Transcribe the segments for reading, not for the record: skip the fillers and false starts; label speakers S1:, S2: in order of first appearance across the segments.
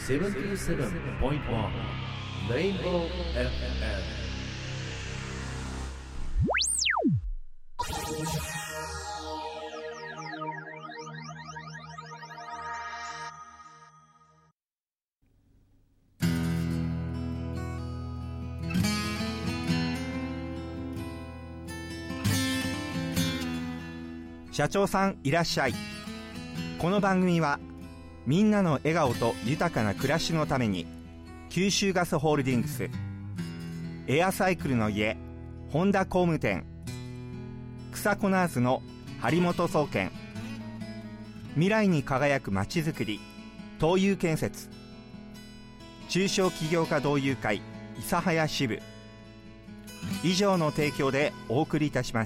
S1: 77.1 Rainbow FM。
S2: 社長さんいらっしゃい。この番組はみんなの笑顔と豊かな暮らしのために九州ガスホールディングス、エアサイクルの家本田工務店、草コナーズの張本総研、未来に輝くまちづくり東友建設、中小企業家同友会諫早支部以上の提供でお送りいたします。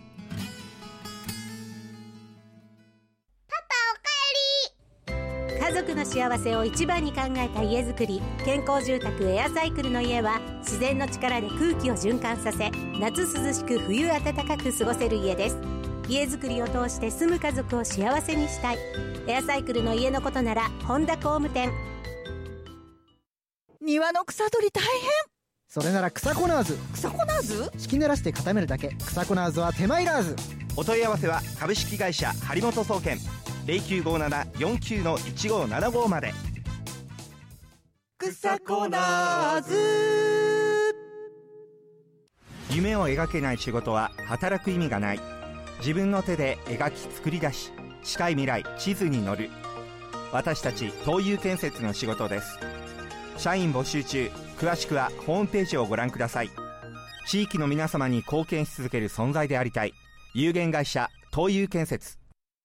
S3: 家族の幸せを一番に考えた家づくり、健康住宅エアサイクルの家は自然の力で空気を循環させ、夏涼しく冬暖かく過ごせる家です。家づくりを通して住む家族を幸せにしたい。エアサイクルの家のことなら本田工務店。
S4: 庭の草取り大変。
S5: それなら草コナーズ。
S4: 草コナーズ？
S5: 敷き濡らして固めるだけ。草コナーズは手間いらず。
S2: お問い合わせは株式会社張本総研 0957-49-1575 まで。
S4: 草コナーズ。
S2: 夢を描けない仕事は働く意味がない。自分の手で描き作り出し、近い未来地図に乗る。私たち東友建設の仕事です。社員募集中。詳しくはホームページをご覧ください。地域の皆様に貢献し続ける存在でありたい。有限会社東友建設。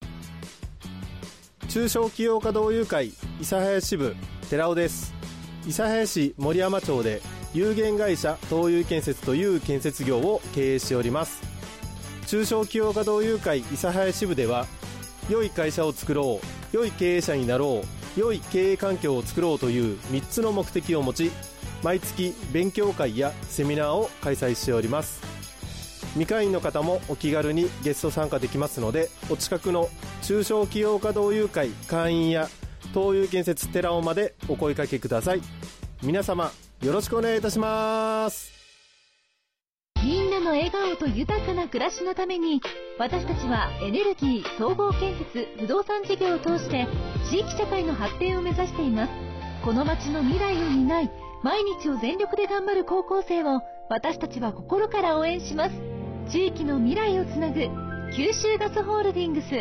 S6: 中小企業家同友会諫早支部寺尾です。諫早市森山町で有限会社東友建設という建設業を経営しております。中小企業家同友会諫早支部では、良い会社を作ろう、良い経営者になろう、良い経営環境を作ろうという3つの目的を持ち、毎月勉強会やセミナーを開催しております。未会員の方もお気軽にゲスト参加できますので、お近くの中小企業家同友会会員や東友建設寺尾までお声掛けください。皆様よろしくお願いいたします。
S7: みんなの笑顔と豊かな暮らしのために、私たちはエネルギー、総合建設、不動産事業を通して地域社会の発展を目指しています。この街の未来を担い、毎日を全力で頑張る高校生を私たちは心から応援します。地域の未来をつなぐ九州ガスホールディングス。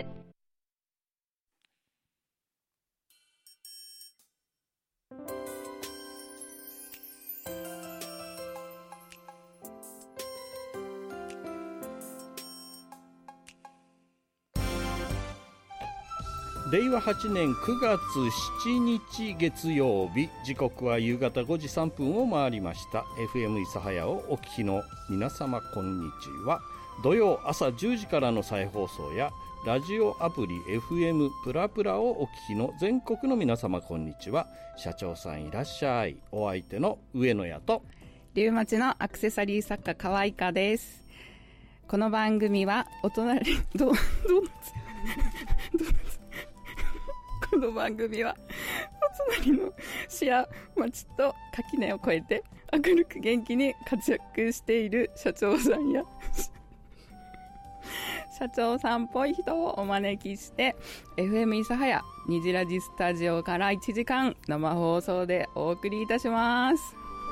S8: 令和8年9月7日月曜日、時刻は夕方5時3分を回りました。 FM 諫早をお聞きの皆様こんにちは。土曜朝10時からの再放送やラジオアプリ FM プラプラをお聞きの全国の皆様こんにちは。社長さんいらっしゃい。お相手の上野屋と
S9: 龍町のアクセサリー作家河合香です。この番組はお隣この番組はお隣の市や町と垣根を越えて明るく元気に活躍している社長さんや社長さんっぽい人をお招きして FM 諫早にじラジスタジオから1時間生放送でお送りいたします。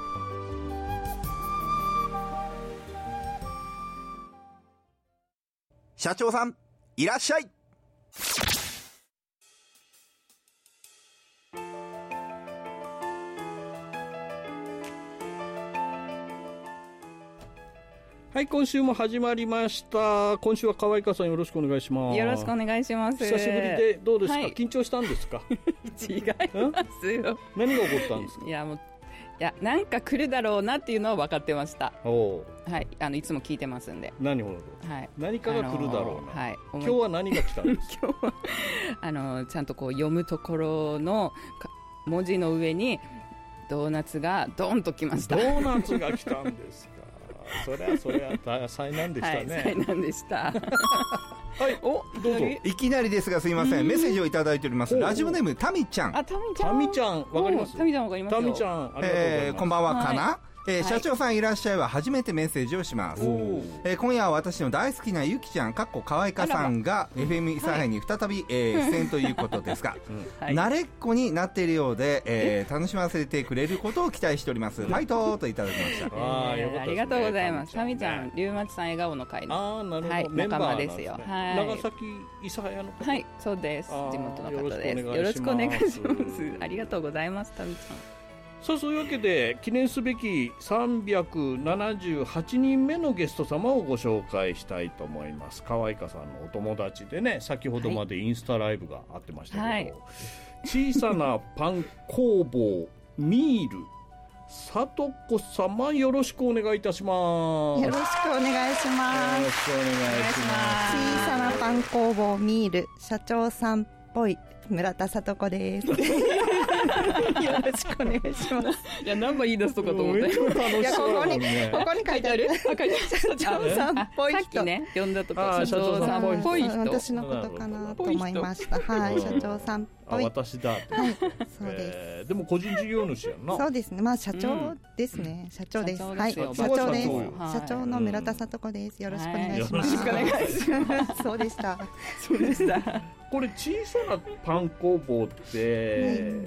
S2: 社長さんいらっしゃい。
S8: はい、今週も始まりました。今週は河合香さんよろしくお願いします。
S9: よろしくお願いします。
S8: 久しぶりでどうですか、
S9: はい、
S8: 緊張したんですか？
S9: 違いますよ。
S8: 何が起こったんですか？
S9: いやなんか来るだろうなっていうのは分かってました。はい、いつも聞いてますんで。
S8: 何かが来るだろうな、はい、今日は何が来たんですか？
S9: 今日はちゃんとこう読むところの文字の上にドーナツがドーンと来ました。
S8: ドーナツが来たんですか？それは災難でしたね。
S9: はい、災難でした。
S8: はい、どうぞ。
S2: いきなりですがすいません、メッセージをいただいております。ラジオネームタミちゃん。
S9: タミちゃん。
S8: タミちゃん、わかります？
S9: タミちゃんわかりますよ。
S8: タミちゃん、ありがとうございます。
S2: こんばんはかな。社長さんいらっしゃいは初めてメッセージをします。今夜は私の大好きなゆきちゃん可愛かさんが FM 諫早に再び出演ということですが、慣れっこになっているようで楽しませてくれることを期待しております。ファイトといただきました。
S9: ありがとうございます。タミちゃん、龍松さん笑顔の会の仲間ですよ。
S8: 長崎諫早の方。
S9: はい、そうです。地元の方です。よろしくお願いします。ありがとうございます、タミちゃん。
S8: さあ、そういうわけで記念すべき378人目のゲスト様をご紹介したいと思います。可愛かさんのお友達でね、先ほどまでインスタライブがあってましたけど、小さなパン工房ミールさとこ様、よろしくお願いいたします。
S4: よろしくお願いします。
S8: よろしくお願いします。
S4: 小さなパン工房ミール社長さんっぽい村田さとこですよろしくお願いします。
S9: いや、ナンバー言い出すとかと思って、い
S4: や、ここに書いてある社長さんっぽい人、
S9: さっきね呼んだとか、社長さんっぽい人、
S4: 私のことかなと思いました。はい、社長さんっぽい。
S8: 私だ。はい、
S4: そうです。
S8: でも個人事業主やんな。
S4: そうですね、まあ社長ですね。社長です。はい、社長です。社長の村田さとこです。よろしくお願いします。
S9: よろしくお願いします。
S4: そうでした。
S9: そうでした。
S8: これ小さなパン工房って、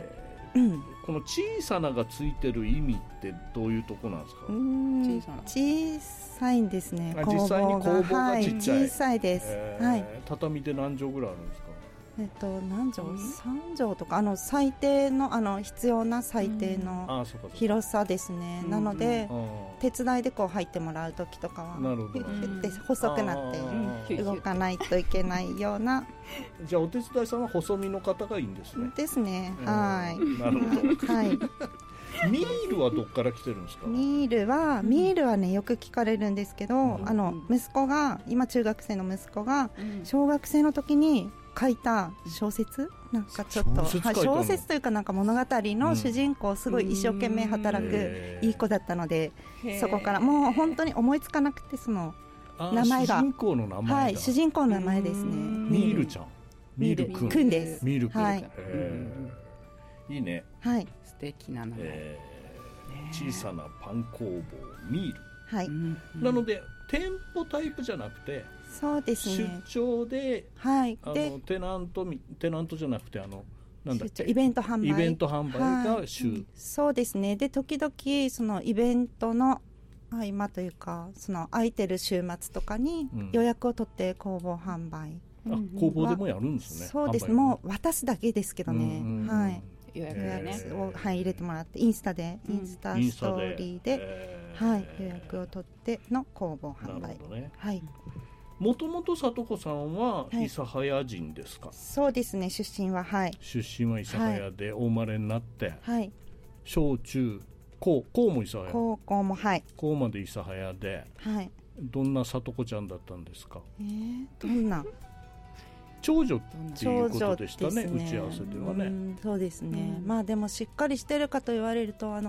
S8: この小さながついてる意味ってどういうとこなんですか？
S4: 小さいんですね。
S8: 実際に工房がちっちゃい。
S4: 小さいです。はい。
S8: 畳で何畳ぐらいあるんですか？
S4: 何畳？3畳とか、最低の必要な最低の広さですね。なので手伝いでこう入ってもらう時とかはで細くなって動かないといけないような。
S8: じゃあお手伝いさんは細身の方がいいんですね。
S4: ですね。はい。
S8: なるほど。
S4: はい。
S8: ミールはどっから来てるんですか？
S4: ミールはね、よく聞かれるんですけど、息子が今中学生の息子が小学生の時に書いた小説、なんかちょっと小説というかなんか物語の主人公、すごい一生懸命働くいい子だったので、そこからもう本当に思いつかなくて、その名前が
S8: 主人公の名前だ。
S4: はい、主人公の名前ですね。
S8: ミールちゃん、ミールくん
S4: です。
S8: ミールくん、
S4: はい、
S8: いいね。
S4: はい、
S9: 素敵な名前。
S8: 小さなパン工房ミール。
S4: はい。
S8: なので店舗タイプじゃなくて、
S4: そうですね、
S8: 出張で、
S4: はい、
S8: テナントじゃなくてなんだっけ、
S4: イベント販売、
S8: イベント販売が
S4: そうですね。で時々そのイベントの合間というか、その空いてる週末とかに予約を取って工房販売、
S8: 工房でもやるんですね。
S4: そうです。もう渡すだけですけどね。はい。
S9: 予約
S4: を、はい、入れてもらって、インスタストーリーで、はい、予約を取っての工房販売。はい。
S8: もともと里子さんは諫早人ですか？
S4: そうですね、出身は、はい。
S8: 出身は諫早でお生まれになって、
S4: はい。
S8: 小中高も諫早。
S4: 高校も、はい。
S8: 高まで諫早で、
S4: はい。
S8: どんな里子ちゃんだったんですか？
S4: どんな？
S8: 長女っていうことでしたね、打ち合わせではね。
S4: そうですね。まあでもしっかりしてるかと言われると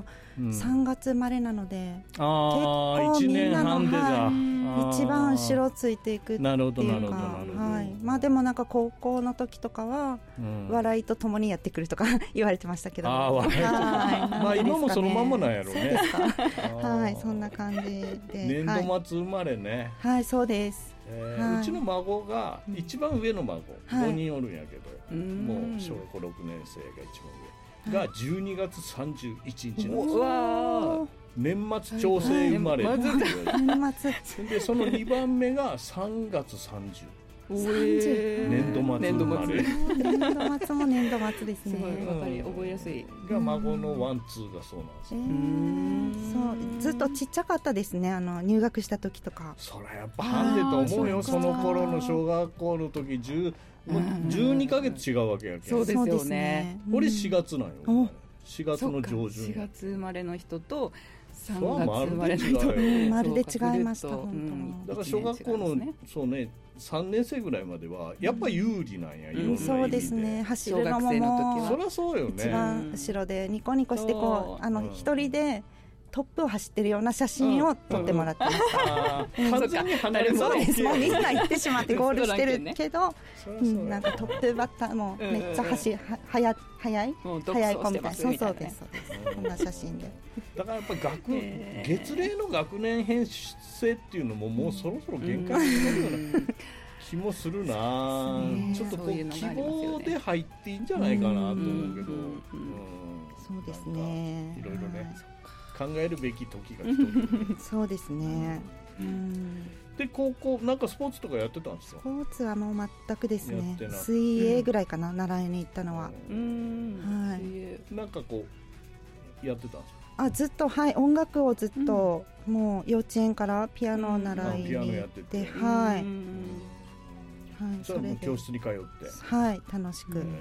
S4: 3月生まれなので、結構みんなの一番後ろついていくっていうか、はい。まあでもなんか高校の時とかは笑いとともにやってくるとか言われてましたけど、
S8: 笑いと、まあ今もそのままなんやろうね。
S4: はい、そんな感じで。
S8: 年度末生まれね。
S4: はい、そうです。
S8: うちの孫が一番上の孫、5人おるんやけど、もう小学校6年生が一番上が12月31日の年末調整生まれって
S4: 年末
S8: で、その2番目が3月30年度末生まれ。
S4: 年度末も年度末ですね。
S9: すごい覚えやすい。
S8: が孫のワンツーがそうなんですよ。
S4: そう、ずっとちっちゃかったですね。入学した時とか。
S8: そりゃやっぱハンデと思うよ。その頃の小学校の時12ヶ月違うわけやけど。
S9: そうですよね。
S8: 俺4月なんよ。4月の上旬。
S9: 4月生まれの人と3月生まれの人、
S4: まるで違いました。本当
S8: だから小学校のそうね、3年生ぐらいまではやっぱ有利なんや。
S4: そうですね。走るのも
S8: そりゃそうよね。
S4: 一番後ろでニコニコしてこう一人でトップを走ってるような写真を撮ってもらってました、
S8: 完全に離れ
S4: そうです。もうみんな行ってしまってゴールしてるけど、なんかトップバッターもめっちゃ速い子みたいな、そうです、こんな写真で。
S8: だからやっぱ月齢の学年編成っていうのももうそろそろ限界になるような気もするな、ちょっとこう希望で入っていいんじゃないかなと思うけど、
S4: そうですね、
S8: いろいろね考えるべき時が来てる
S4: そうですね、
S8: で高校なんかスポーツとかやってたんですか？
S4: スポーツはもう全くですね、水泳ぐらいかな、習いに行ったのは。はい、
S8: なんかこうやってたんですか？
S4: ずっと、はい、音楽をずっと、もう幼稚園からピアノを習いに行って、はい、
S8: それも教室に通って、
S4: はい、楽しく、はい、ですね。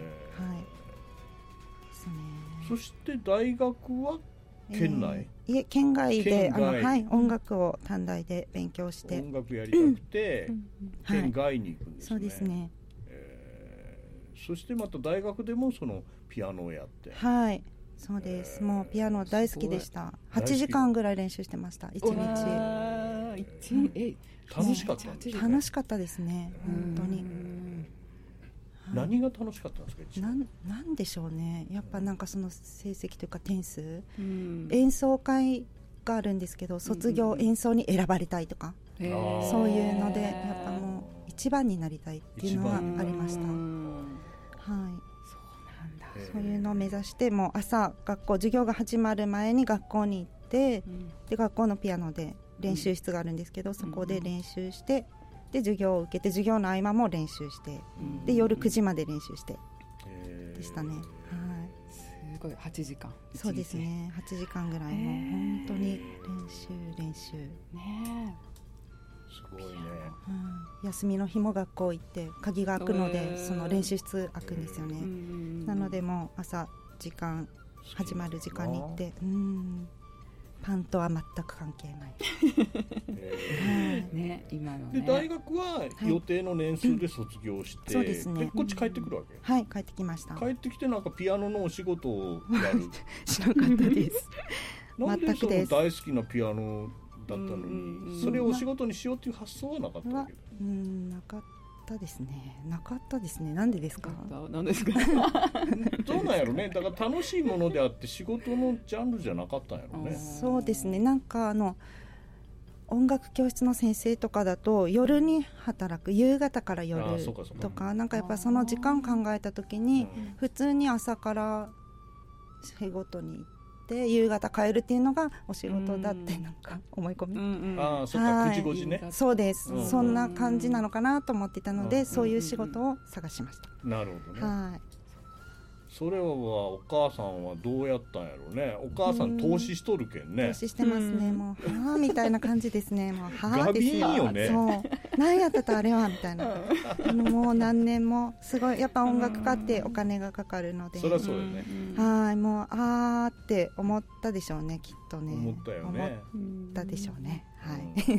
S8: そして大学は県内？
S4: いえ、県外ではい、音楽を短大で勉強して、
S8: 音楽やりたくて、県外に行くんですね。
S4: そうですね。
S8: そしてまた大学でもそのピアノをやって、
S4: はい、そうです。もうピアノ大好きでした。8時間ぐらい練習してました、1日。
S8: 楽しかったんですか？
S4: 楽しかったですね、本当に。
S8: 何が楽しかったんですか？
S4: なんでしょうね、やっぱなんかその成績というか点数、演奏会があるんですけど、卒業演奏に選ばれたいとか、そういうのでやっぱもう一番になりたいっていうのはありました。はい、そういうのを目指して、もう朝授業が始まる前に学校に行って、で学校のピアノで練習室があるんですけど、そこで練習して、で授業を受けて、授業の合間も練習して、で夜9時まで練習してでしたね。はい、
S9: すごい。8時間。
S4: そうですね、8時間ぐらいも本当に練習
S9: ね。
S8: すごいね。
S4: 休みの日も学校行って鍵が開くので、その練習室開くんですよね。なのでもう朝始まる時間に行って、パンとは全く関係ない
S9: ね、今の
S8: ね。で大学は予定の年数で卒業して、
S4: そうですね。
S8: でこっち帰ってくるわけ？
S4: はい、帰ってきました。
S8: 帰ってきてなんかピアノのお仕事をやる
S4: しなかったです。
S8: なんでその大好きなピアノだったのに、それをお仕事にしようという発想はなかったわけ？
S4: なかったですね。なんでですか？
S9: なんですか？
S8: どうなんやろね。だから楽しいものであって仕事のジャンルじゃなかったんやろね。
S4: そうですね。なんか音楽教室の先生とかだと夜に働く、夕方から夜とか、なんかやっぱその時間考えた時に、普通に朝から仕事に行って夕方帰るっていうのがお仕事だってなんか思い込み、
S8: そっか、9時5時ね。
S4: そうです、そんな感じなのかなと思っていたので、そういう仕事を探しました。
S8: なるほどね。
S4: はい。
S8: それはお母さんはどうやったんやろうね。お母さん投資しとるけんね。
S4: 投資してますね。もうはぁみたいな感じですね。もうはぁです
S8: よ。よね。
S4: そう何やったとあれはみたいな。もう何年もすごいやっぱ音楽家ってお金がかかるので。
S8: そりゃそうよね。
S4: はい、もうって思ったでしょうね、きっとね。
S8: 思ったよね。
S4: 思ったでしょうね。はい。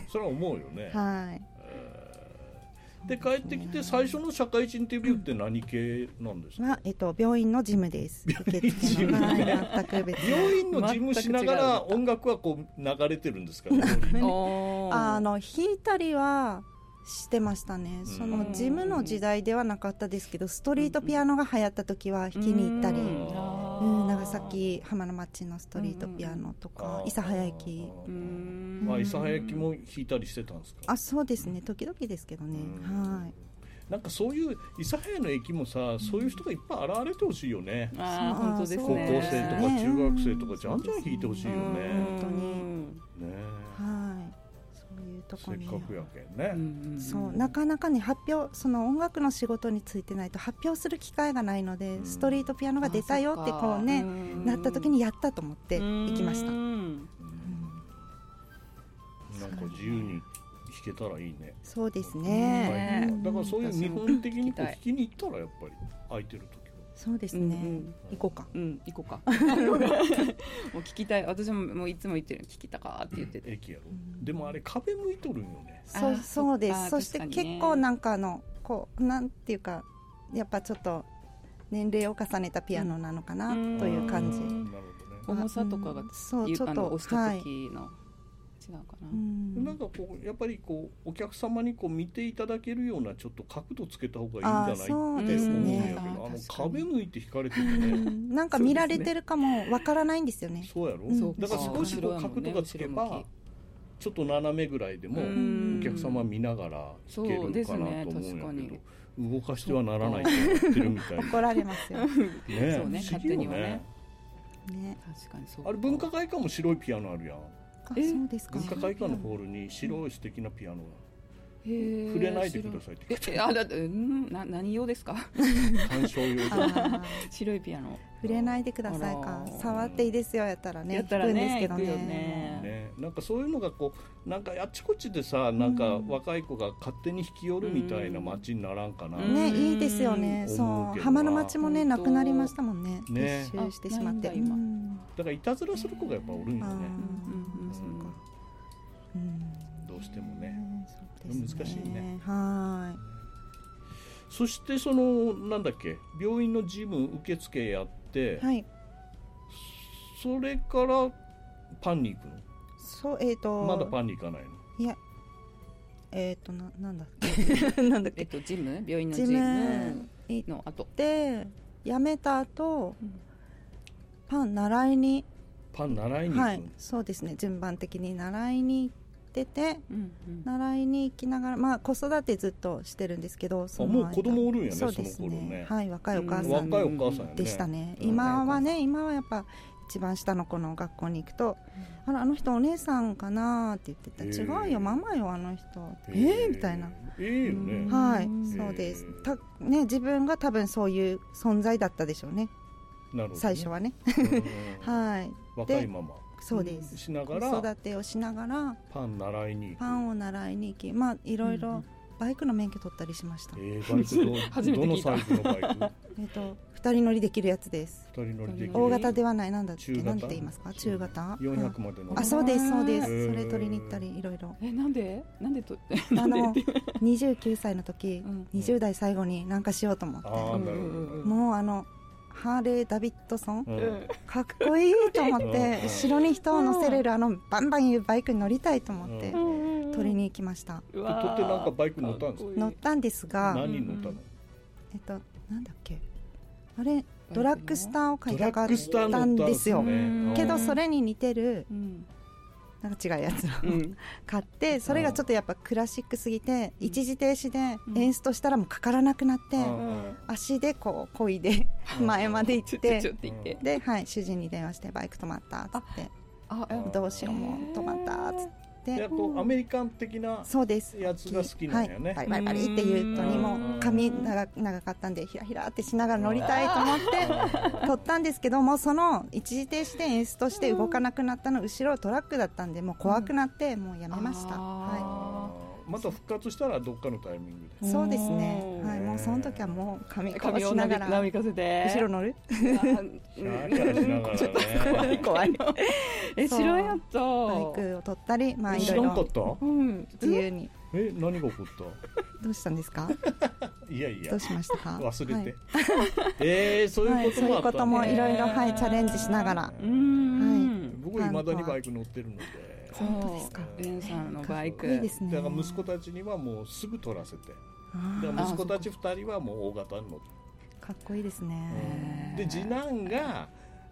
S8: それは思うよね。
S4: はい。
S8: で帰ってきて最初の社会人デビューって何系なんですか？
S4: 病院の事務です。病院
S8: の事務しながら音楽はこう流れてるんですかね？
S4: 弾いたりはしてましたね。その事務の時代ではなかったですけど、ストリートピアノが流行った時は弾きに行ったり、長崎浜の町のストリートピアノとか諫早駅、
S8: 諫早駅も弾いたりしてたんですか？
S4: そうですね、時々ですけどね。はい。
S8: なんかそういう諫早の駅もさ、そういう人がいっぱい現れてほしいよね。
S9: 本当ですね。
S8: 高校生とか中学生とかじゃんじゃん弾いてほしいよね。
S4: 本当にね。はい。
S8: せっかくやけんね。
S4: そう、なかなかねその音楽の仕事についてないと発表する機会がないので、ストリートピアノが出たよってこうねなった時にやったと思って行きました。なん
S8: か自由に弾けたらいいね。
S4: そうですね。
S8: だからそういう日本的にこう弾きに行ったらやっぱり空いてる時。
S4: そうですね。行こうか。
S9: 行こうか。もう聞きたい。私もいつも言ってる。聞きたかって言ってて。
S8: 駅やろ。でもあれ壁向いとるんよね。
S4: そうです。そして結構なんかこうなんていうかやっぱちょっと年齢を重ねたピアノなのかなという感じ。
S9: 重さとかが
S4: そうちょっと
S9: 押した時の、違うかな、
S8: なんかこうやっぱりこうお客様にこう見ていただけるようなちょっと角度つけた方がいいんじゃないって思うんやけど、壁向いて引かれててね、
S4: なんか見られてるかもわからないんですよね。
S8: そうやろ、だから少しこう角度がつけばちょっと斜めぐらいでもお客様見ながら弾けるかなと思うんやけど、動かしてはならないと思ってるみたいな
S4: 怒られますよ
S8: ね。
S9: そうね、勝手にはね。
S8: 確かにそう。あれ文化会館も白いピアノあるやん。
S4: そうですか。
S8: 文化会館のホールに白い素敵なピアノが。触れないでくださいって
S9: 言って。何用ですか？
S8: 鑑賞用。
S9: 白いピアノ。
S4: 触れないでくださいか。触っていいですよやったらね。弾くんですけどね。
S8: なんかそういうのがこうなんかあっちこっちでさ、なんか若い子が勝手に引き寄るみたいな街にならんかな。
S4: ね、いいですよね。そう浜の町もねなくなりましたもんね。一周してしまって。だ
S8: からいたずらする子がやっぱおるんよね。どうしてもね。難しいね。
S4: はい。
S8: そしてそのなんだっけ、病院の事務受付やって、
S4: はい、
S8: それからパンに行くの？
S4: そう
S8: まだパンに行かないの？
S4: いやなんだっけなんだっけ
S9: 事務病院の事務の後
S4: で辞めた後、パン習いに
S8: 行く、
S4: はい、そうですね、順番的に習いに行ってて、習いに行きながら、まあ子育てずっとしてるんですけど、
S8: もう子供おるんやね。
S4: そうですね、はい、若いお母さんでしたね。今はやっぱ一番下の子の学校に行くと、あの人お姉さんかなって言ってた。違うよママよあの人。みたいな。
S8: いいよね。
S4: はい、そうです。ね、自分が多分そういう存在だったでしょうね。
S8: なるほどね、
S4: 最初はね。はい。
S8: 若いママ。
S4: そうです。
S8: しながら
S4: 子育てをしながら
S8: パン習いに行く。
S4: パンを習いに行き、まあいろいろバイクの免許取ったりしました。
S8: バイクどのサイズのバイク
S4: ？2人乗りできるやつです。
S8: 2人乗りできる。
S4: 大型ではない、なんだっけ、なんて言いますか？中型
S8: 400までの。
S4: そうですそうです。それ取りに行ったりいろいろ。
S9: なんで
S4: 29歳の時、20代最後に何かしようと思って、もうハーレー・ダビッドソン、かっこいいと思って後ろに人を乗せれるバンバンいうバイクに乗りたいと思って取りに行きました。
S8: 取ってなんかバイク乗ったんですか？
S4: 乗ったんですが、
S8: 何人乗ったの？
S4: なんだっけ、あれドラッグスターを買いたかったんですよ。けどそれに似てるなんか違うやつを買って、それがちょっとやっぱクラシックすぎて、一時停止でエンストしたらもうかからなくなって、足でこう漕いで前まで行ってで、はい、主人に電話してバイク止まったっつって、どうしようもう止まったっつって、
S8: アメリカン的なやつが好きなんやね。
S4: バリバリバリっていうとにも髪長かったんでひらひらってしながら乗りたいと思って撮ったんですけども、その一時停止でエンストして動かなくなったの後ろトラックだったんで、もう怖くなってもうやめました。
S8: また復活したらどっかのタイミングで。
S4: そうですね、はい、もうその時はもう髪をしながら
S9: なびかせて
S4: 後ろ乗る
S9: 怖い知らんやった。
S4: バイクを取ったり、まあいろいろ
S8: 知らんかった？
S4: 自由に。
S8: 何が起こった
S4: どうしたんですか？
S8: いやいや、
S4: どうしましたか？
S8: 忘れて、そういうことも
S4: いろいろチャレンジしながら、
S8: 僕いまだにバイク乗ってるので。
S4: 本当ですか？
S9: レンさんのバイク
S4: いいですね。
S8: だから息子たちにはもうすぐ取らせて、だから息子たち2人はもう大型に乗って、
S4: かっこいいですね。
S8: で次男が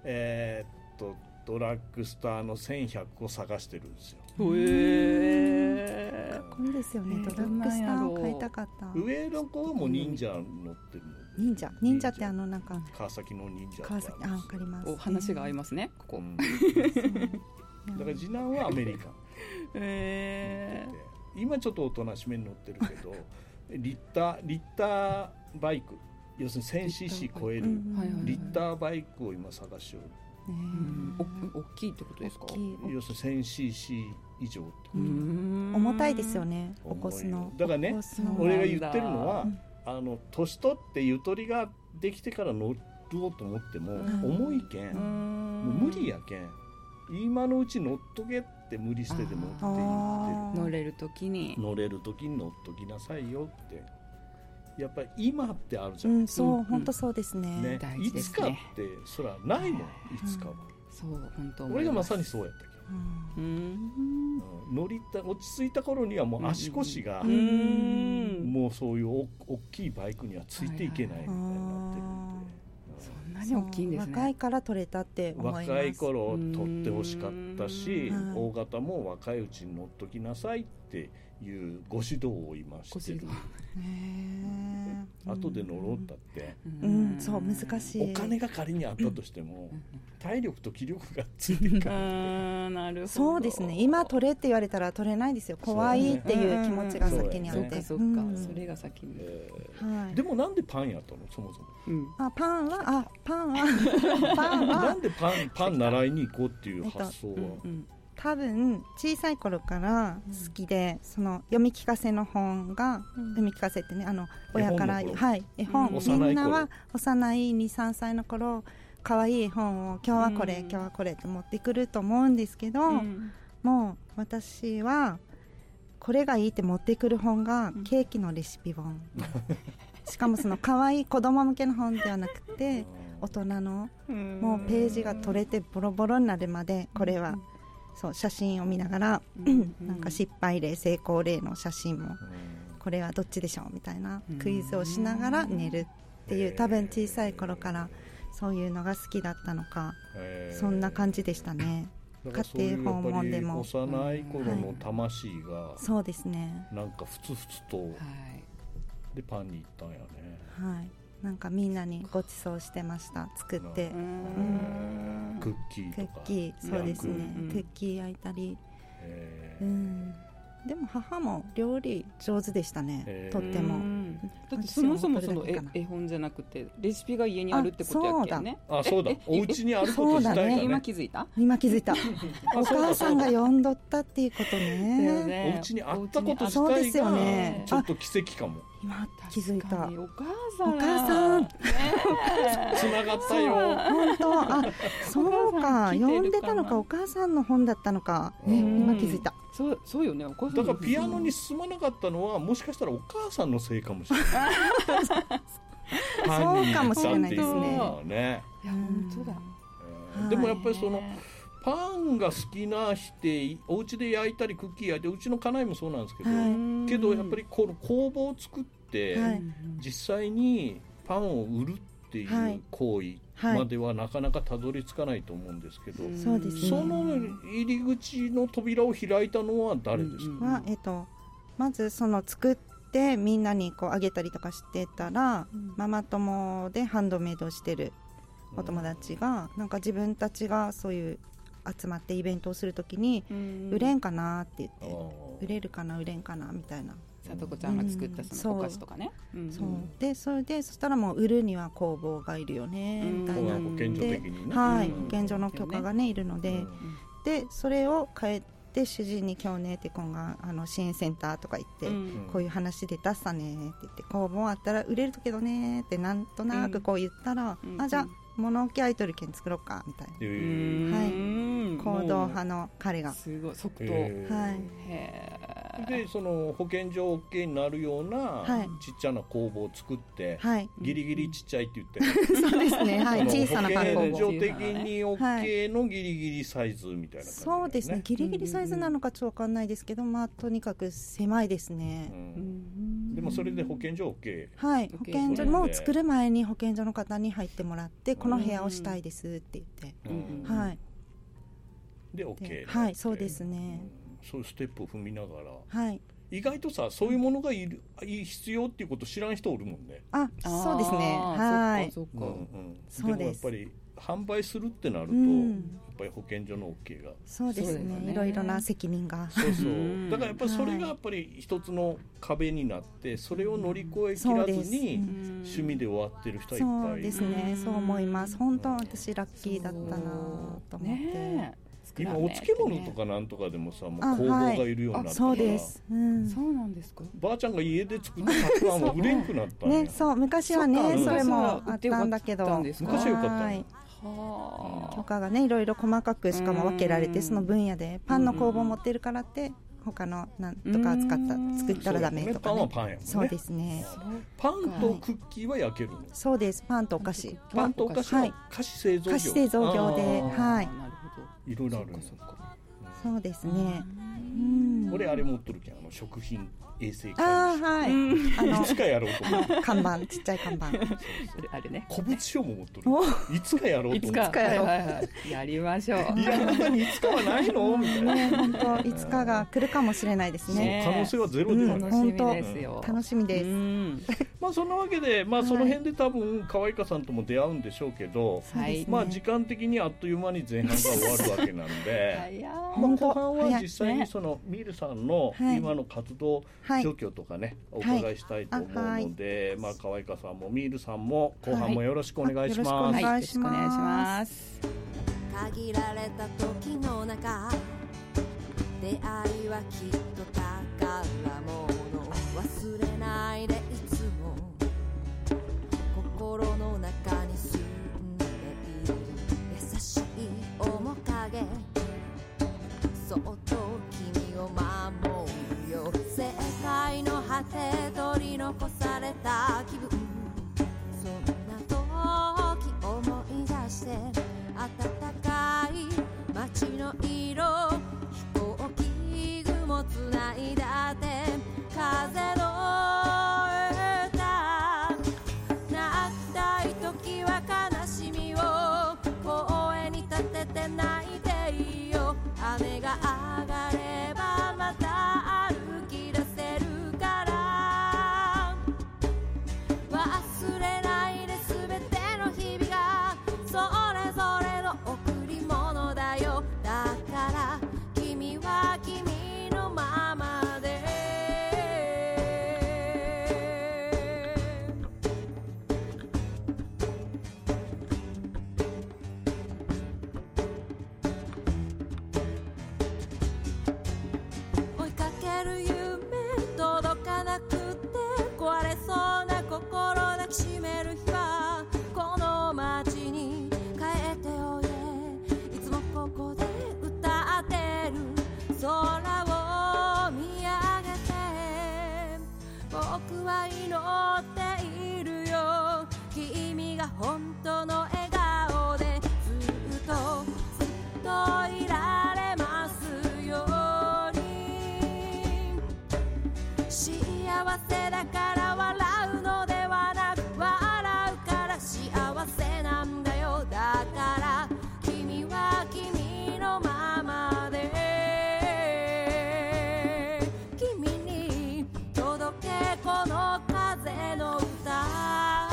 S8: ドラッグスターの1100を探してるんですよ。
S4: かっこいいですよね。ドラッグスターを買いたかった。
S8: 上の子はもう忍者乗ってる
S4: 忍
S8: の。
S4: 者ってなんか
S8: 川崎の忍者。
S4: 川崎、わかります。
S9: 話が合いますね、ここ。
S8: だから次男はアメリカン、今ちょっとおとなしめに乗ってるけどリッターバイク、要するに 1000cc 超えるリッターバイクを今探しよう。
S9: 大きいってことですか？
S8: 要するに 1000cc 以上って
S4: 重たいですよね、起こすの。
S8: だからね、俺が言ってるのは年取ってゆとりができてから乗ろうと思っても重いけん、もう無理やけん、今のうち乗っとけって無理してでもって言ってる。
S9: 乗れる時に
S8: 乗っときなさいよって。やっぱり今ってあるじゃん。
S4: そう、本当そうですね。
S8: いつかってそらないもん、いつかは。
S9: そう本当
S8: 俺がまさにそうやったっけ、落ち着いた頃にはもう足腰がもうそういう大きいバイクにはついていけないみたいになってるんで、
S9: そんなに大きいんですね。
S4: 若いから取れたって思います。
S8: 若い頃取ってほしかったし、大型も若いうちに乗っときなさいっていうご指導を今してる。後で乗ろうったって、
S4: そう難しい。
S8: お金が仮にあったとしても、体力と気力がついていかない。
S9: なるほど。
S4: そうですね。今取れって言われたら取れないですよ。怖いっていう気持ちが先にあって。
S9: それが先に。
S8: でもなんでパンやったのそもそも。
S4: パンは
S8: なんでパン習いに行こうっていう発想は。
S4: 多分小さい頃から好きで、その読み聞かせの本が、読み聞かせってね、親から絵本、みんなは幼い 2,3 歳の頃可愛い絵本を今日はこれ今日はこれって持ってくると思うんですけど、もう私はこれがいいって持ってくる本がケーキのレシピ本しかもその可愛い子供向けの本ではなくて大人のもうページが取れてボロボロになるまで、これはそう写真を見ながらなんか失敗例成功例の写真もこれはどっちでしょうみたいなクイズをしながら寝るっていう、多分小さい頃からそういうのが好きだったのか、そんな感じでしたね。家庭訪問でも
S8: 幼い頃の魂が、
S4: そうですね、
S8: なんかふつふつと、でパンに行ったんやね。
S4: なんかみんなにご馳走してました。作って
S8: クッキーとか
S4: そうですね、クッキー焼いたり、でも母も料理上手でしたね、とっても。
S9: だってそもそもその絵本じゃなくてレシピが家にあるってことやっけね。
S8: そうだ、お家にあること自体がね。
S9: 今気づいた
S4: お母さんが読んどったっていうことね。
S8: お家にあったこと自
S4: そうで
S8: 体が
S4: すよね、
S8: ちょっと奇跡かも。
S4: 今気づいた。
S9: お母
S4: さん
S8: つながったよ。
S4: 本当、そうか、読んでたのか、お母さんの本だったのか、今気づいた。
S9: そうよね、お母さん。
S8: だからピアノに進まなかったのはもしかしたらお母さんのせいかもしれない。
S4: そうかもしれないですね。
S9: いや本当だ。
S8: でもやっぱりそのパンが好きな人、お家で焼いたりクッキー焼いて、うちの家内もそうなんですけど、やっぱりこの工房を作って、実際にパンを売るっていう行為まではなかなかたどり着かないと思うんですけど、その入り口の扉を開いたのは誰ですか？
S4: まずその作ってみんなにこうあげたりとかしてたら、ママ友でハンドメイドをしてるお友達が、なんか自分たちがそういう集まってイベントをするときに、売れんかなって言って、売れるかな売れんかなみたいな、
S9: さとこちゃんが作ったそのお菓子とかね、
S4: でそしたらもう売るには工房がいるよねみたいになって、
S8: 保健所的にね、
S4: 保健所の許可がねいるので、でそれを帰って主人に今日ねって今が支援センターとか行って、こういう話で出したねって言って、工房あったら売れるけどねってなんとなくこう言ったら、じゃあ物置アイドル券作ろうかみたいな、行動派の彼が
S9: すごい即答、
S8: でその保健所 OK になるようなちっちゃな工房を作って、ギリギリちっちゃいって言って
S4: そうですね、小さなパン工房、
S8: 保健所的に OK のギリギリサイズみたいな感じ、
S4: そうですね、ギリギリサイズなのかちょっと分かんないですけど、とにかく狭いですね。
S8: でもそれで保健所 OK、
S4: 保健所も作る前に保健所の方に入ってもらって、この部屋をしたいですって言って、
S8: で OK、
S4: そうですね、
S8: そういうステップを踏みながら、意外とさ、そういうものが必要っていうこと知らん人おるもんね。
S4: そうですね、
S8: でもやっぱり販売するってなると、やっぱり保健所の OK が、
S4: そうですね、いろいろな責任が、
S8: だからやっぱりそれがやっぱり一つの壁になって、それを乗り越えきらずに趣味で終わってる人はいっぱいいる。
S4: そうですね、そう思います。本当私ラッキーだったなと思って、
S8: 今お漬物とかなんとかでもさ、もう工房がいるようになったから、
S4: そうです、
S9: そうなんですか。
S8: ばあちゃんが家で作ったたくあんは売れんくなったんや
S4: ね、そう昔はね、それもあったんだけど、
S8: 昔はよかったね、
S4: 許可がねいろいろ細かくしかも分けられて、その分野でパンの工房持ってるからって他のなんとか作ったらダメとかね。
S8: パンはパンやもんね。
S4: そうですね。
S8: パンとクッキーは焼けるの？
S4: そうです。パンとお菓子。
S8: パンとお菓子は菓子製造業。
S4: 菓子製造業で、はい。
S8: いろいろあるんですよ。
S4: そうですね。
S8: 俺あれ持っとるけん、食品衛生会議。
S4: はい。
S8: いつかやろうと思って。
S4: 看板、ちっちゃい看板。
S9: あれね。
S8: 古物商も持っとる。いつかやろうと思って。
S9: いつかやろう。やりましょう。
S8: いや、中にいつかはないのみたいな。
S4: ね、本当いつかが来るかもしれないですね。
S8: 可能性はゼロではない。
S9: 楽しみですよ。
S4: 楽しみです。
S8: まあそんなわけで、まあその辺で多分川井香さんとも出会うんでしょうけど、まあ時間的にあっという間に前半が終わるわけなんで、まあ後半は実際にそのミールさんの今の活動状況とかね、お伺いしたいと思うので、まあ川井香さんもミールさんも後半もよろしくお願いします。
S9: よろしくお願いします。
S10: 限られた時の中、出会いはきっと宝物、忘れないでいつも心の中に住んでいる優しい面影、そっと君を守るよ。世界の果て取り残された気分、そんな時思い出して、暖かい街の色、飛行機雲つないだって風の歌、泣きたい時は悲しみを声に立てて泣いていいよ。雨が上がればまた歩き出せるから、忘れないで全ての日々がそれぞれの贈り物だよ。だから君は君のままで、追いかける夢届かなくて壊れそうな心抱きしめる日はこの街に帰っておいで、いつもここで歌ってる空を見上げて、僕は祈っているよ。君が本当の笑顔でずっといられますように。幸せだから笑うのではなく、笑うから幸せなんだよ。だから君は君のままで、君に届けこの風の歌。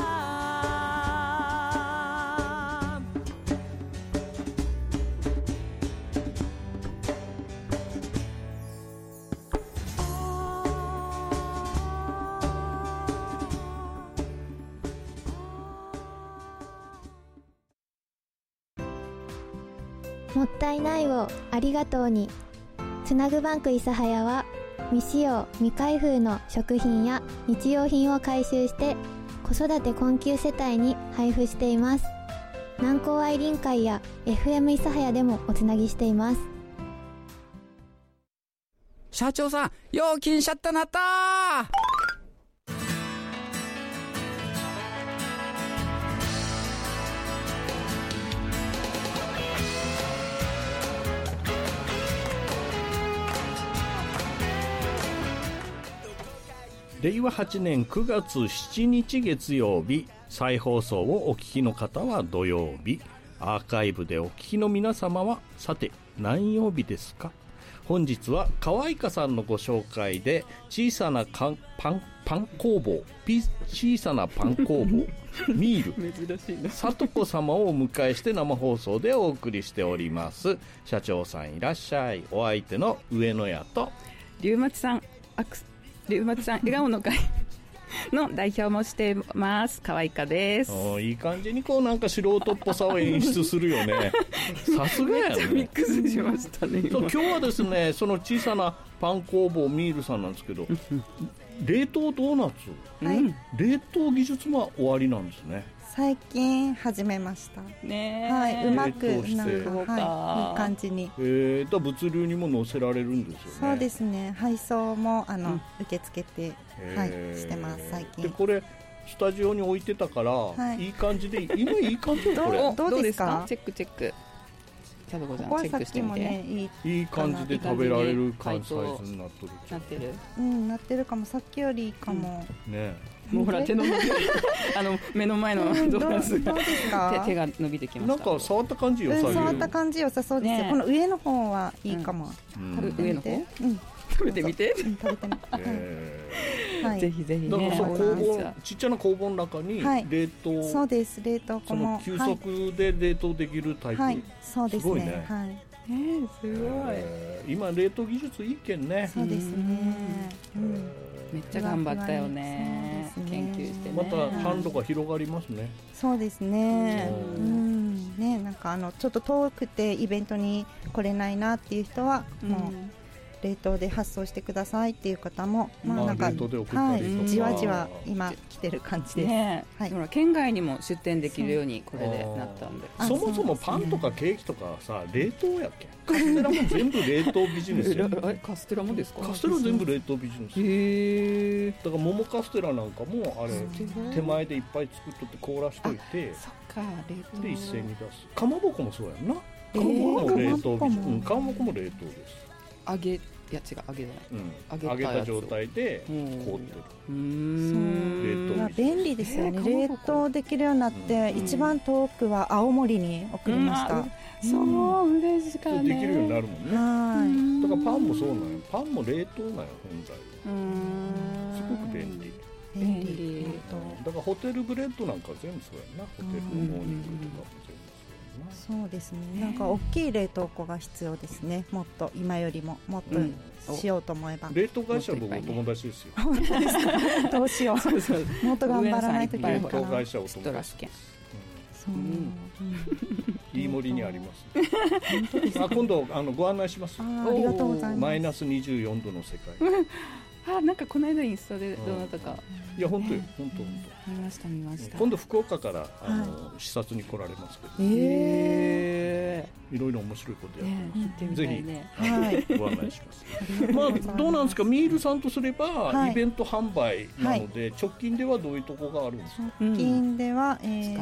S11: もったいないをありがとうに。つなぐバンク諫早は未使用未開封の食品や日用品を回収して子育て困窮世帯に配布しています。南高愛林会や FM 諫早でもおつなぎしています。
S12: 社長さん、料金シャッターなったー。
S8: 令和8年9月7日月曜日、再放送をお聞きの方は土曜日、アーカイブでお聞きの皆様はさて何曜日ですか。本日は川井香さんのご紹介で小さなパン工房小さなパン工房ミール
S9: 珍しいな
S8: 里子様をお迎えして生放送でお送りしております。社長さんいらっしゃい。お相手の上野屋と
S9: 龍松さん笑顔の会の代表もしてます川井香です。
S8: いい感じにこうなんか素人っぽさを演出するよねさすがやね。
S9: めっちゃミックスしましたね。
S8: 今日はですね、その小さなパン工房ミールさんなんですけど冷凍ドーナツ、冷凍技術も終わりなんですね。
S4: 最近始めました
S9: ね。
S4: はい、うまくなんか、いい感じに。
S8: 物流にも載せられるんですよね。
S4: そうですね。配送も受け付けて、してます最近。
S8: でこれスタジオに置いてたから、いい感じで今いい感じこれ
S9: どうですか。チェック食べ子ちゃん
S4: ここは
S9: チェックしてみて。
S4: さっきもね
S8: いい感じで食べられるサイズになっとる。
S9: なってる。
S4: なってるかも。さっきよりいいかも。
S8: ね。
S9: もうほら手の目の前のドーナツが手が伸びてきました。
S8: なんか触った感じ良さそう。
S4: 触った感じ良さそうですよ。この上の方はいいかも。
S9: 上の方？食べてみて。
S4: 食べてみて。
S9: ぜひぜひ。
S8: だからそう工房、ちっちゃな工房の中に冷凍。
S4: そうです。冷凍庫も。
S8: 急速で冷凍できるタイプ。
S4: そうですね。はい。
S9: すごい。
S8: 今冷凍技術いいけんね。
S4: そうですね。
S9: めっちゃ頑張ったよね。研究してね。
S8: また販路が広がりますね。
S4: そうですね。ね、なんかちょっと遠くてイベントに来れないなっていう人はもう冷凍で発送してくださいっていう方もなんかじわじわ今来てる感じです。
S9: ほら県外にも出店できるようにこれでなったんで。
S8: そもそもパンとかケーキとかさ冷凍やっけ。カステラも全部冷凍ビジネスや。
S9: カステラもですか？
S8: カステラ全部冷凍ビジネス。へえ。だから桃カステラなんかもあれ手前でいっぱい作っとって凍らしといて、
S9: そっか冷凍
S8: で一斉に出す。かまぼこもそうやんな。かまぼこも冷凍ビジネス。かまぼこも冷凍です。
S9: 揚げいや違う揚げじゃない。
S8: 揚げた状態で凍ってる。
S4: 冷凍便利ですよね。冷凍できるようになって一番遠くは青森に送りました。
S9: そう嬉しかったね。
S8: できるようになるもんね。だからパンもそうなんよ。パンも冷凍なんよ本来。すごく便利。
S4: 便利。
S8: だからホテルブレッドなんか全部そうやな。ホテルのモーニングとかも全部。
S4: そうですね。なんか大きい冷凍庫が必要ですね。もっと今よりももっとしようと思えば。
S8: 冷凍会社僕お友達ですよ。
S4: どうしよう。もっと頑張らないといけないから。
S8: 冷凍会社お友達です。いい森にあります。今度ご案内します。
S4: ありがとうございます。
S8: マイナス24度の世界。
S9: なんかこの間インスタでどなたか。
S8: いや本当よ本当。
S9: 見ました
S8: 今度福岡から視察に来られますけど。いろいろ面白いことやってます。ぜひご案内します。まあどうなんですか。ミールさんとすればイベント販売なので直近ではどういうところがあるんですか。
S4: 直近では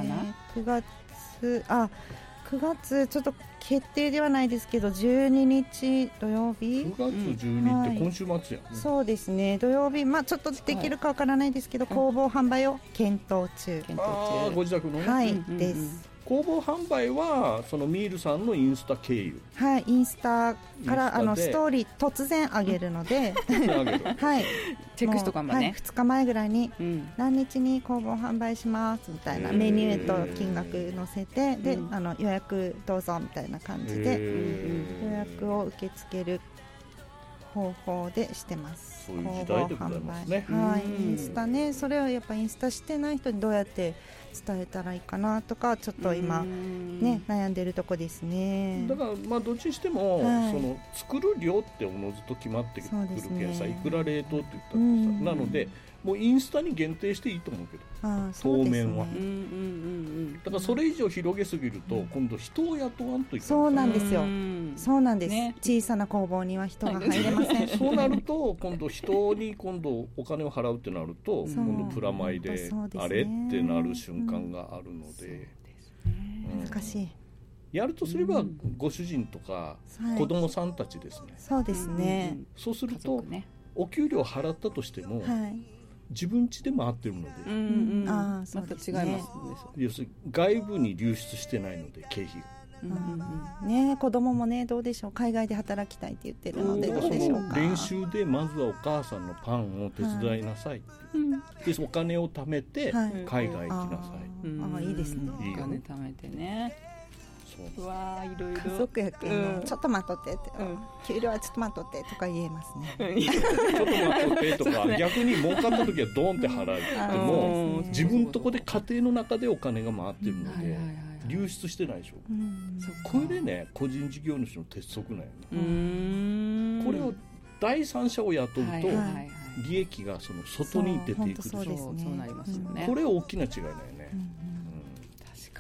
S4: 9月ちょっと決定ではないですけど12日土曜日。
S8: 9月12日って今週末やね。
S4: そうですね。土曜日ちょっとできるかわからないですけど工房販売を検討中。
S8: ご自宅の
S4: はいです。
S8: 工房販売はそのミールさんのインスタ経由。
S4: はいインスタからストーリー突然上げるのではい
S9: チェックしとかもね。
S4: 2日前ぐらいに何日に工房販売しますみたいなメニューと金額載せてで予約どうぞみたいな感じで予約を受け付ける方法でしてます。
S8: そういう時代でございますね。
S4: インスタね。それをやっぱインスタしてない人にどうやって伝えたらいいかなとかちょっと今ね悩んでるとこですね。
S8: だからどっちにしてもその作る量っておのずと決まってくるけどさ、いくら冷凍って言ったってさ、なのでもうインスタに限定していいと思うけど当面は。だからそれ以上広げすぎると今度人を雇わんといけない。
S4: そうなんですよ。そうなんです。小さな工房には人が入れません。
S8: そうなると今度人にお金を払うってなると今度プラマイであれってなる瞬間があるので
S4: 難しい。
S8: やるとすればご主人とか子供さんたちですね。
S4: そうですね。
S8: そうするとお給料払ったとしても自分家で回ってるので
S9: また違いますね。
S8: 要するに外部に流出してないので経費が。
S4: 子供もねどうでしょう。海外で働きたいって言ってるのでどうでしょうか。
S8: 練習でまずはお母さんのパンを手伝いなさいってでお金を貯めて海外行きなさい。
S4: いいですね。
S9: お金貯めてね。うわいろいろ
S4: 家族やけんちょっと待っとってって給料はちょっと待っとってとか言えますね。
S8: ちょっと待っとってとか逆に儲かった時はドンって払っても自分のとこで家庭の中でお金が回ってるので流出してないでしょ。これでね個人事業主の鉄則なんよね。これを第三者を雇うと利益がその外に出ていくでしょ。
S9: そうなりますよね。
S8: これ大きな違いだよね。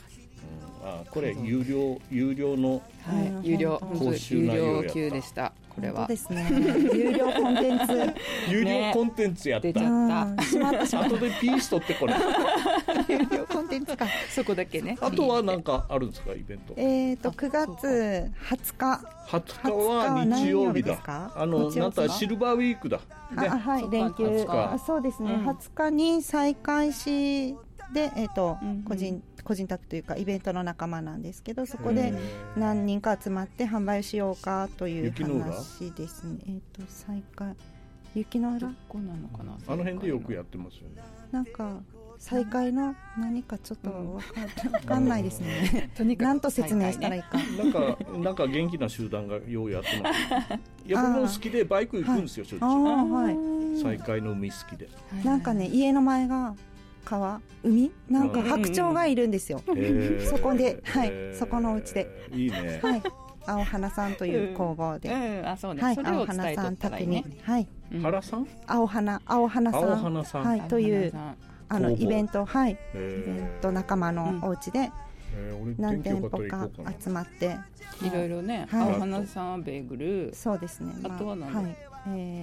S8: これ有料の
S9: 有料
S8: 講習内容やった。
S9: 級でした。 これは
S4: 本当ですね。有料コンテンツ
S8: 有料コンテンツやった、
S9: 出ちゃった
S4: しまったしまっ
S8: 後でピース取ってこれ
S4: た。有料コンテンツか。
S9: そこだけね。
S8: あとは何かあるんですかイベント。
S4: 9月20日
S8: 20日は日曜日だ。なんかシルバーウィークだ、ね、
S4: はい、連休。そうですね、20日に再開しで、個人宅というかイベントの仲間なんですけど、そこで何人か集まって販売しようかという話ですね。再開雪の浦、
S9: どこなのかな。
S8: あの辺でよくやってますよね。
S4: なんか再開の何かちょっとわかんないですね。とにかく何と説明したらいいか。
S8: なんか元気な集団がようやってます。いや僕も好きでバイク行くんですよ、しょっちゅう。再開の海好きで。
S4: なんかね、家の前が海なんか白鳥がいるんですよ。そこで、はい、そこのうちで。
S8: いいね。
S4: はい。青花さんという工房で。
S9: そうね。
S4: はい、青花さん宅に。はい。
S8: 原さん？
S4: 青花さん。はい、というイベント、はい、イベント仲間のお家で何店舗か集まって、
S9: いろいろね。青花さんはベーグル。
S4: そうですね。
S9: あとは何？
S4: はい。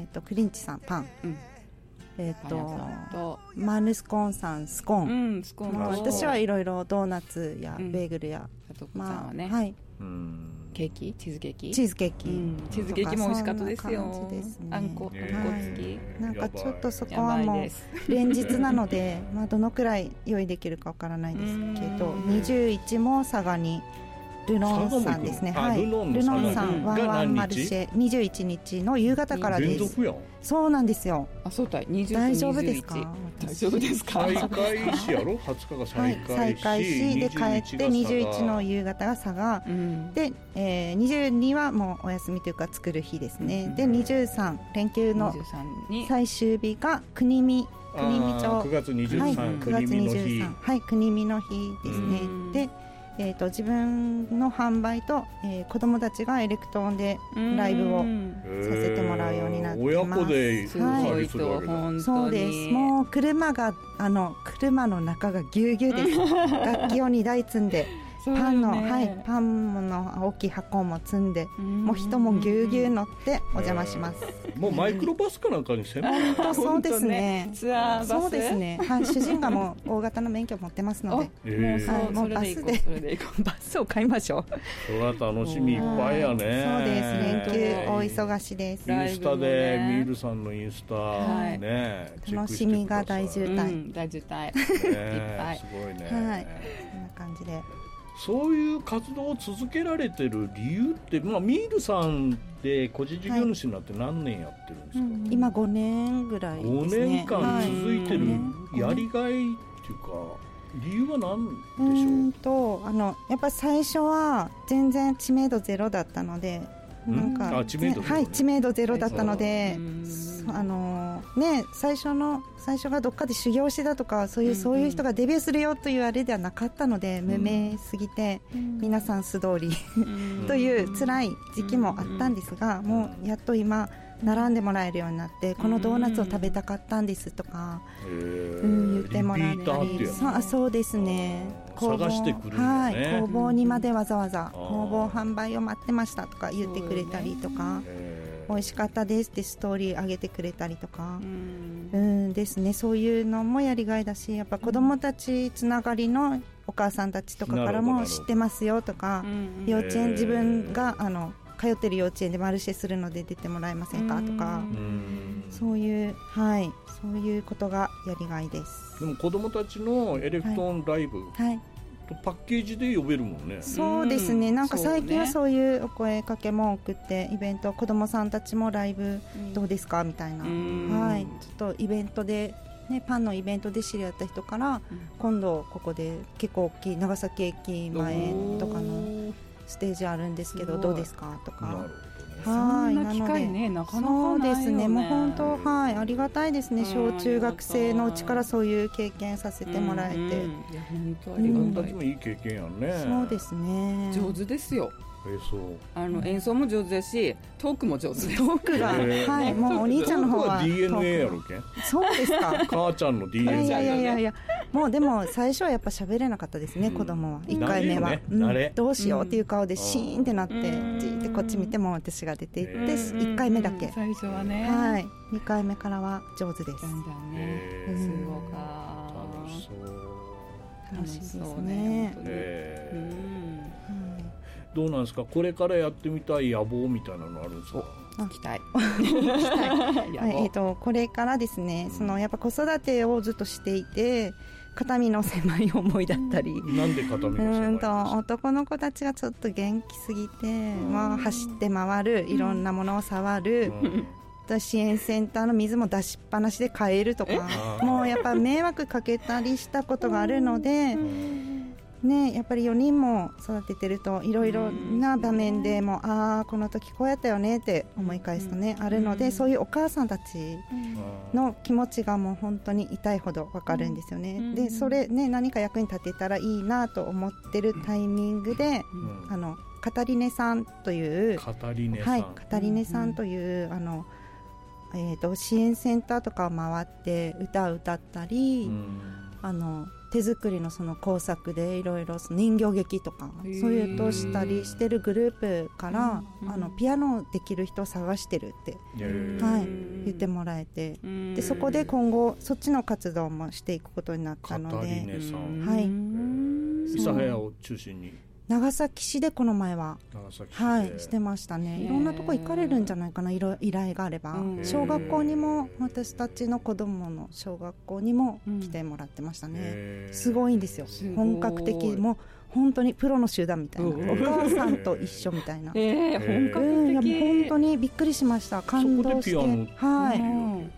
S4: クリンチさんパン。マヌスコーンさんスコーン。私はいろいろドーナツやベーグルや、はい。
S9: ケーキ、チーズケーキ。
S4: チーズケーキ。
S9: チーズケーキも美味しかったですよ。あんこ付き。
S4: なんかちょっとそこはもう連日なので、まあどのくらい用意できるかわからないですけど、21も佐賀に。ルノンさんですね。はい。ルノンさんワンワンマルシェ21日の夕方からです。そうなんですよ。
S9: そうだ。
S4: 大丈夫ですか？
S9: 大丈夫ですか？
S8: 再開しやろ。20日が再開し
S4: で帰って21の夕方が佐賀で、22はもうお休みというか作る日ですね。で23連休の最終日が国見町。
S8: 9月23国見の日。
S4: はい、国見の日ですね。で自分の販売と、子どもたちがエレクトーンでライブをさせてもらうようになってます。
S8: 親子で
S4: はい、そうです。もう車の中がぎゅうぎゅうです。楽器を2台積んでパンの大きい箱も積んで、もう人もぎゅうぎゅう乗ってお邪魔します。
S8: もうマイクロバスかなんかに専門。
S4: そうですね。
S9: ツアーバス。
S4: そうですね。はい、主人がもう大型の免許持ってますので、
S9: もうバスでバスを買いましょう。
S8: それは楽しみいっぱいやね。
S4: そうです。連休大忙しです。
S8: インスタでミールさんのインスタね、
S4: 楽しみが大渋滞。
S9: 大渋滞。いっぱい。
S8: すごいね。
S4: はい。こんな感じで。
S8: そういう活動を続けられてる理由って、まあ、ミールさんで個人事業主になって何年やってるんですか？
S4: 今5年ぐらいですね。
S8: 5年間続いてるやりがいっていうか、理由は何でしょう？
S4: やっぱ最初は全然知名度ゼロだったので、なんか知名度ゼロだったので、最初がどっかで修行してたとかそういう人がデビューするよというあれではなかったので、無名すぎて皆さん素通りという辛い時期もあったんですが、もうやっと今並んでもらえるようになって、このドーナツを食べたかったんですとか言ってもらったり、そうですね、
S8: 探してくるんだね。
S4: 工房にまでわざわざ工房販売を待ってましたとか言ってくれたりとか、美味しかったですってストーリー上げてくれたりとかですね。そういうのもやりがいだし、やっぱ子どもたちつながりのお母さんたちとかからも知ってますよとか、幼稚園自分が通ってる幼稚園でマルシェするので出てもらえませんかとか、そういうことがやりがいです。
S8: でも子どもたちのエレクトーンライブ、パッケージで呼べるもんね。
S4: そうですね。なんか最近はそういうお声かけも送って、イベント子どもさんたちもライブどうですかみたいな、ちょっとイベントでね、パンのイベントで知り合った人から、今度ここで結構大きい長崎駅前とかのステージあるんですけどどうですかとか。
S9: そんな機会ね、なかなかないよね。
S4: そうですね。もう本当ありがたいですね。小中学生のうちからそういう経験させてもらえて、いや
S9: 本当ありがたい。
S8: もいい経験やね。
S4: そうですね。
S9: 上手ですよ。演奏も上手だし、トークも上手です。
S4: トークがもうお兄ちゃんの方は
S8: DNA やろけん。
S4: そうですか。
S8: 母ちゃんの DNA。
S4: いやもうでも最初はやっぱ喋れなかったですね、子供は1回目は、どうしようっていう顔でシーンってなって、じーってこっち見ても私が出ていって1回目だけ、
S9: 最初はね、
S4: はい、2回目からは上手です。
S9: だんだんね、すごか
S8: 楽しそう、
S4: 楽しいですね。
S8: どうなんですか、これからやってみたい野望みたいなのあるんですか？
S9: 聞きたい
S4: これからですね、やっぱ子育てをずっとしていて肩身の狭い思いだったり、
S8: なんで肩身の狭いんですか？
S4: 男の子たちがちょっと元気すぎて、走って回る、いろんなものを触る、支援センターの水も出しっぱなしで帰るとか、もうやっぱ迷惑かけたりしたことがあるので、ね、やっぱり4人も育ててるといろいろな場面でもこの時こうやったよねって思い返すとね、あるので、そういうお母さんたちの気持ちがもう本当に痛いほど分かるんですよね。でそれね、何か役に立てたらいいなと思ってるタイミングで、カタリネさんというカタリネさんという支援センターとかを回って歌を歌ったり、手作りのその工作でいろいろ人形劇とかそういうとしたりしてるグループから、ピアノできる人を探してるって、言ってもらえて、でそこで今後そっちの活動もしていくことになったので、
S8: カタリネさん、
S4: はい、
S8: 諫早を中心に
S4: 長崎市でこの前はしてましたね。いろんなとこ行かれるんじゃないかな、依頼があれば。小学校にも、私たちの子供の小学校にも来てもらってましたね。すごいんですよ、本格的、もう本当にプロの集団みたいな、お母さんと一緒みたいな、
S9: 本格的、
S4: 本当にびっくりしました、感動して。はい、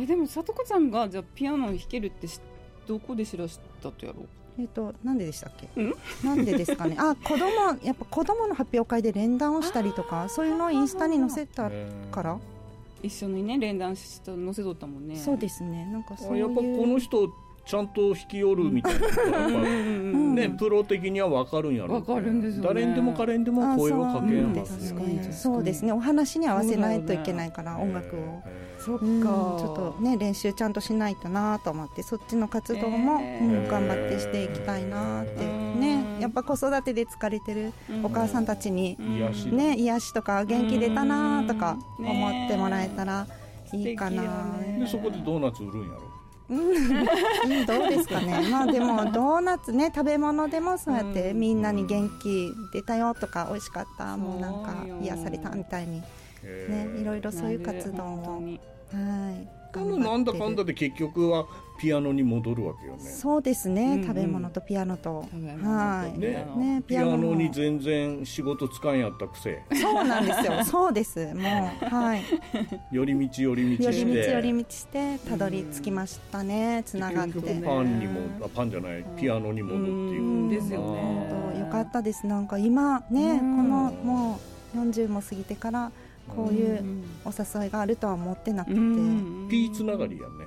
S9: でもさとこさんがじゃあピアノ弾けるってどこで知らしたとやろう。
S4: なんででしたっけ？なんでですかね。やっぱ子供の発表会で連弾をしたりとか、そういうのをインスタに載せたから、
S9: 一緒にね連弾した載せとったもんね。
S4: そうですね。なんかそういう
S8: やっぱこの人ちゃんと弾き寄るみたいな、やっぱね、プロ的には分かるんやろ。
S9: 分かるんですよね。
S8: 誰にでも彼にでも声をかけるんですよ。
S4: そうですね。お話に合わせないといけないから、音楽を。そっか、ちょっとね練習ちゃんとしないとなと思って、そっちの活動も頑張ってしていきたいなってね。やっぱ子育てで疲れてるお母さんたちにね、癒しとか元気出たなとか思ってもらえたらいいかな。
S8: でそこでドーナツ売るんやろ。
S4: どうですかね。でもドーナツね、食べ物でもそうやってみんなに元気出たよとか、美味しかった、もうなんか癒されたみたいにね、いろいろそういう活動も
S8: なんだかんだで結局はピアノに戻るわけよね。
S4: そうですね、食べ物とピアノと、
S8: ピアノに全然仕事つかんやったくせ。
S4: そうなんですよ。そうです、もう
S8: 寄り道
S4: してたどり着きましたね。つながって、
S8: パンじゃない、ピアノに戻っていう
S9: ですよね。
S4: よかったです。なんか今ね、このもう40も過ぎてからこういうお誘いがあるとは思ってなくて、
S8: P つながりやね。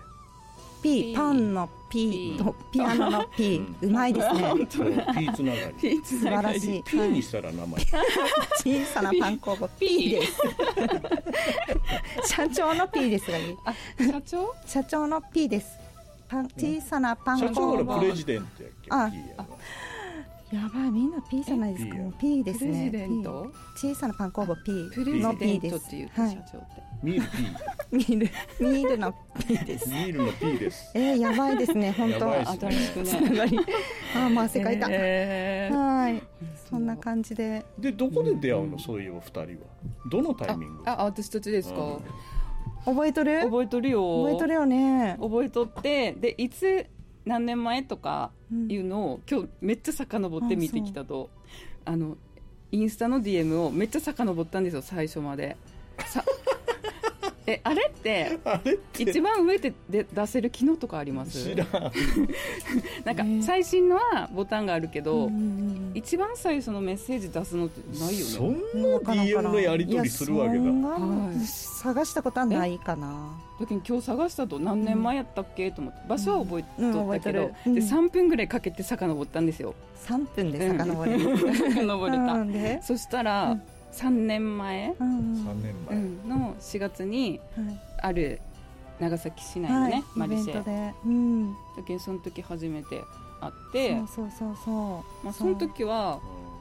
S4: P、パンの P とピアノの P、うまいですね。
S8: P つながり、
S4: 素晴らしい。
S8: P にしたら名前
S4: 小さなパン工房 P です社長の P ですがいい。社長の P です。小さなパン工房。
S8: 社長のプレジデントやっけ。
S4: やばい、みんな P じゃないですか。もう P ですね。小さなパン工房 P の P です。ミールの P です。
S8: ミールの P です。
S4: やばいですね、本当。
S9: 新しくね。
S4: まあ世界だ。はい。そんな感じで。
S8: でどこで出会うの、そういうお二人は。どのタイミング？
S9: 私たちですか。
S4: 覚えとるよ。
S9: 覚えとるよ
S4: ね。
S9: 覚えとって、でいつ何年前とかいうのを今日めっちゃ遡って見てきたと、インスタの DM をめっちゃ遡ったんですよ、最初まで。あれって一番上で出せる機能とかあります？
S8: 知らん
S9: なんか最新のはボタンがあるけど、一番最初のメッセージ出すのってないよね。
S8: そんな DM のやり取りするわけだ。
S4: 探したことはないかな。
S9: 時に今日探したと、何年前やったっけと思って、場所は覚えとったけど、で3分ぐらいかけて遡ったんですよ。
S4: 3分で遡れ
S9: た。そしたら3年前の4月にある長崎市内のね、マルシェ
S4: イベントで、
S9: だけどその時初めて会って、
S4: そう
S9: まあ、その時は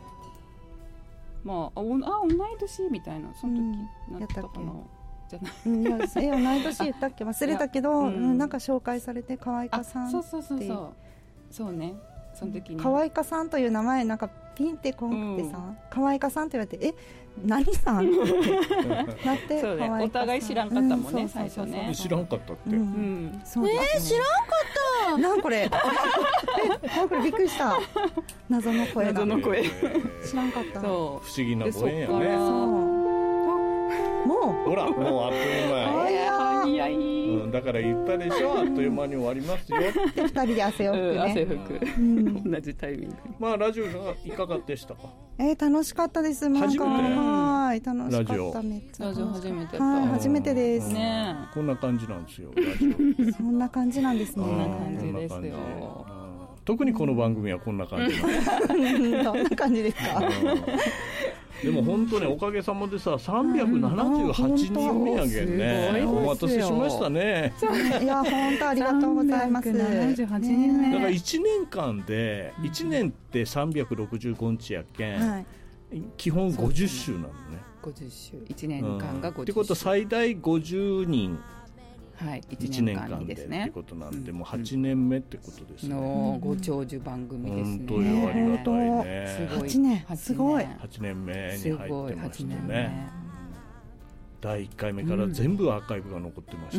S9: まあ同い年みたいな、その時なったかな、じゃない、
S4: 同い年言ったっけ忘れたけど、なんか紹介されて川井香さんって、
S9: そうね、その時に
S4: 川井香さんという名前なんかピンってこんくてさ、川井香さんって言われて何さんってなって
S9: そうね、お互い知らんかったもんね、最初ね。
S8: 知らんかったって、
S4: そうですね、
S10: 知らんかった
S4: なんこれこれびっくりした、謎の声だ、知らんかった、
S8: 不思議なご縁やね。
S4: もう
S8: ほら、もうあっという間、だから言ったでしょ、あっという間に終わりますよ
S4: って2人で汗を拭くね、
S9: 汗拭く、同じタイミング。
S8: まあラジオがいかがでしたか？
S4: 楽しかったです。
S8: 初めて？
S4: はい、楽しかった。めっちゃ
S9: ラジオ初めて。
S4: はい、初めてです
S8: ね。こんな感じなんですよ、ラジ
S4: オ。そんな感じなんですね。
S9: こんな感じですよ。
S8: 特にこの番組はこんな感じ
S4: どんな感じですか？
S8: でも本当におかげさまでさ、378人目やけんね、お待たせしましたね。
S4: いや本当ありがとうございます。
S9: 378人目
S8: だから1年間で、1年って365日やけん、基本50週なのね。
S9: 50週、1年間が50週
S8: ってことは最大50人、
S9: はい、
S8: 1年間でってことなんで、もう8年目ってことですね。
S9: のご長寿番組ですね。
S8: 本当にありがたいね。
S4: 8年、すごい。
S8: 8年目に入ってましたね。第1回目から全部アーカイブが残ってました。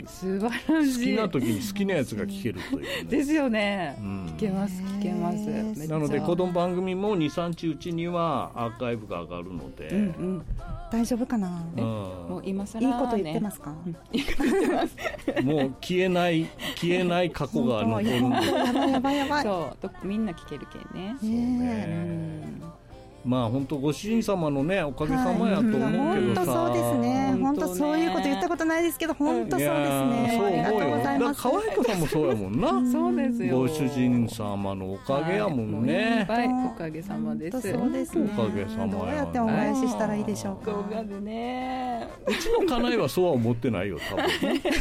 S9: 素晴らしい。
S8: 好きな時に好きなやつが聞けるという。
S9: ですよね。聞けます、聞けます。
S8: なのでこの番組も2、3日うちにはアーカイブが上がるので。
S4: 大丈夫かな。
S9: もう今更
S4: いいこと言ってますか？
S9: いいこと言ってます。
S8: もう消えない過去が残るんで。
S4: やばい。
S9: そう、みんな聞けるけんね。
S8: そうね。まあ本当ご主人様のねおかげさまやと思うけどさ、
S4: 本当そうですね。本当そういうこと言ったことないですけど、本当そうですね。
S8: そう
S4: ありがとうございます。
S8: 可愛子さんもそうやもんな。
S9: そうですよ。
S8: ご主人様のおかげやもんね。
S9: おかげさまです。
S4: そうですね。
S8: おかげさまや。
S4: どうやってお返ししたらいいでしょうか。
S9: 動画でね。
S8: うちの家内はそうは思ってないよ多分。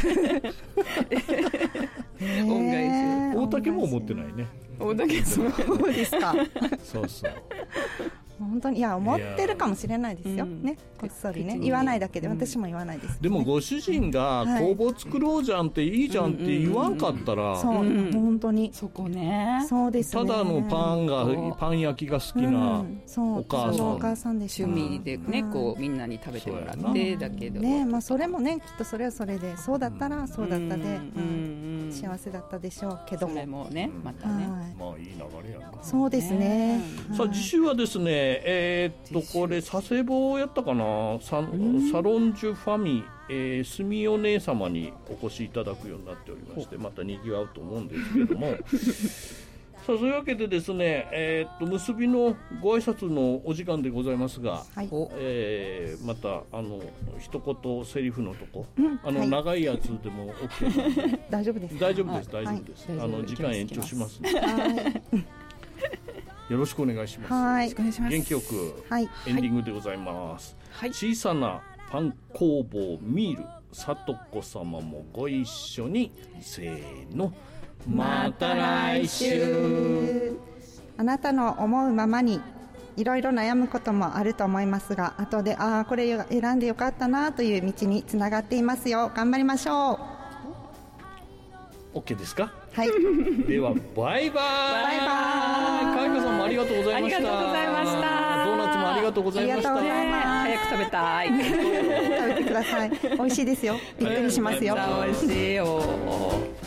S9: 恩返し。
S8: 大竹も思ってないね。
S9: 大竹
S4: そうですか。
S8: そうそう。
S4: 本当にいや思ってるかもしれないですよ、ね、こっそりね言わないだけで、私も言わないです、ね、
S8: でもご主人が工房作ろうじゃんっていいじゃんって言わんかったら、
S4: そう本当に
S9: そこね、
S4: そうですね、
S8: ただのパン焼きが好きなお母さん
S4: で
S9: 趣味でね、こうみんなに食べてもらってだけど
S4: ね、まあそれもねきっとそれはそれでそうだったらそうだったで幸せだったでしょうけども、
S9: それもねまたね、
S8: まあいい流れやな。
S4: そうですね。
S8: さあ次週はですねこれ佐世保やったかな、サロンジュファミ、すみお姉様にお越しいただくようになっておりまして、またにぎわうと思うんですけれどもさあそういうわけでですね、結びのご挨拶のお時間でございますが、はい、また一言セリフのとこ、長いやつでも OK なんで
S4: 大丈夫です、
S8: 大丈夫です、大丈夫です、時間延長しますのでよろしくお願いします。
S4: はい、
S8: 元気よくエンディングでございます。はい、小さなパン工房ミール、さとこ様もご一緒に、せーの、また来週。
S4: あなたの思うままにいろいろ悩むこともあると思いますが、後でこれ選んでよかったなという道につながっていますよ。頑張りましょ
S8: う。 OK ですか？
S4: はい。
S8: ではバイバイ。
S4: バイバイ。
S8: かいこさんもありがとうございました。
S9: ありがとうございました。
S8: ドーナツもありがとうございました。
S9: 早く食べたい。
S4: 食べてください。美味しいですよ。びっくりしますよ。
S9: 美味しいよ。